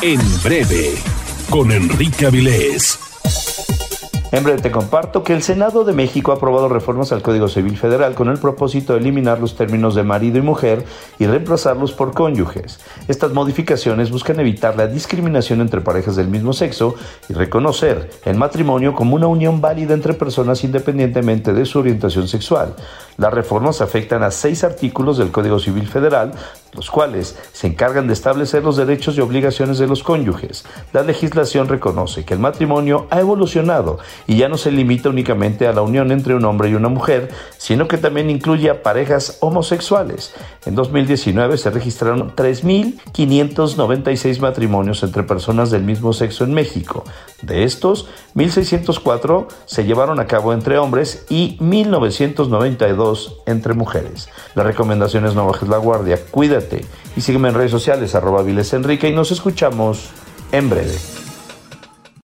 En breve, con Enrique Avilés. En breve te comparto que el Senado de México ha aprobado reformas al Código Civil Federal con el propósito de eliminar los términos de marido y mujer y reemplazarlos por cónyuges. Estas modificaciones buscan evitar la discriminación entre parejas del mismo sexo y reconocer el matrimonio como una unión válida entre personas independientemente de su orientación sexual. Las reformas afectan a 6 artículos del Código Civil Federal, los cuales se encargan de establecer los derechos y obligaciones de los cónyuges. La legislación reconoce que el matrimonio ha evolucionado y ya no se limita únicamente a la unión entre un hombre y una mujer, sino que también incluye a parejas homosexuales. En 2019 se registraron 3.596 matrimonios entre personas del mismo sexo en México. De estos, 1.604 se llevaron a cabo entre hombres y 1.992 entre mujeres. La recomendación es no bajes la guardia, cuídate y sígueme en redes sociales @vilesenrique y nos escuchamos en breve.